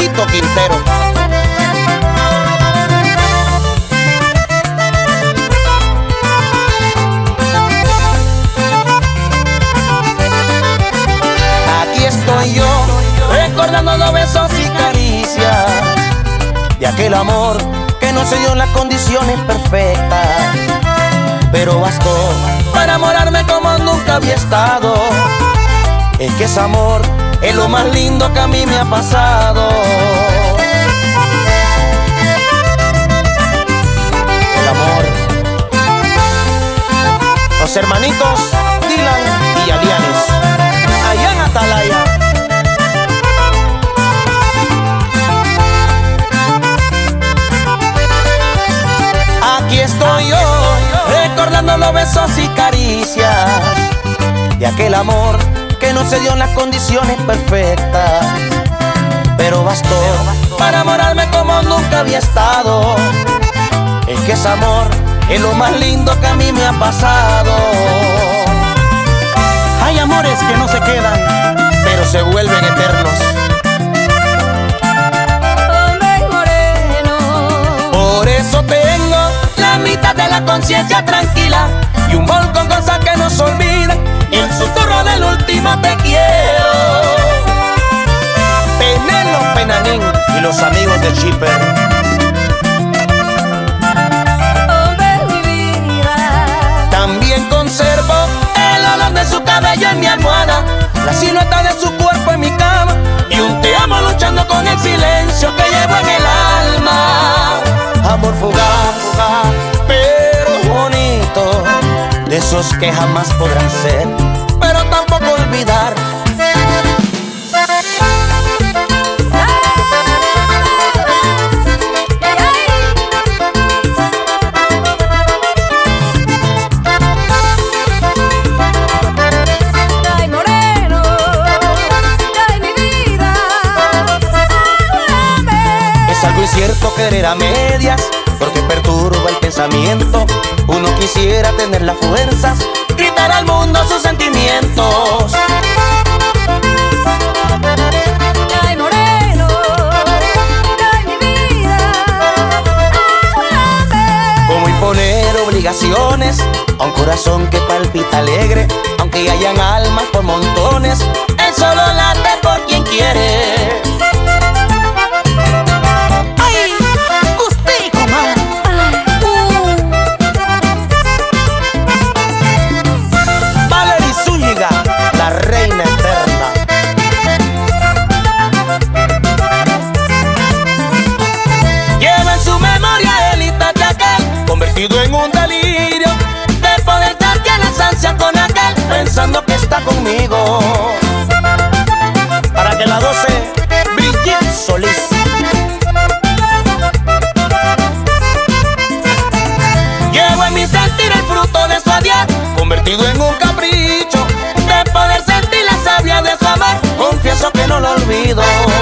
Tito Quintero. Aquí estoy yo, recordando los besos y caricias de aquel amor que no se dio en las condiciones perfectas, pero bastó para enamorarme como nunca había estado. Es que ese amor es lo más lindo que a mí me ha pasado. El amor. Los hermanitos Dylan y Yalianes, allá en Atalaya. Aquí estoy yo, recordando los besos y caricias de aquel amor que no se dio en las condiciones perfectas, pero bastó para enamorarme como nunca había estado. Es que ese amor es lo más lindo que a mí me ha pasado. Hay amores que no se quedan, pero se vuelven eternos. Hombre moreno, por eso tengo la mitad de la conciencia tranquila y un volcán con cosas que no se olvidan, y el susurro del último te quiero. Penélope Nanín y los amigos de Chipper. hombre mi vida. También conservo el olor de su cabello en mi almohada, la silueta de su cuerpo en mi cama y un te amo luchando con el silencio que llevo en el alma. Amor fugaz, pero bonito, de esos que jamás podrán ser, pero tampoco olvidar. Ay, moreno, ay, mi vida. Es algo incierto querer a medias, porque perturba el pensamiento. Uno quisiera tener las fuerzas, gritar al mundo sus sentimientos. Ay, moreno, ay, mi vida. Como imponer obligaciones a un corazón que palpita alegre, aunque hayan almas por montones, él solo late por quien quiere. ¡Ay! ¡Gustico, man! Valery Zúñiga, la reina eterna. Lleva en su memoria el instante aquel, convertido en un delirio, de poder saciar las ansias con aquel, pensando que está conmigo. Para que la 12, Brigitte Solís. Llevo en mi sentir el fruto de su adiós, convertido en un capricho, de poder sentir la savia de su amor, confieso que no lo olvido.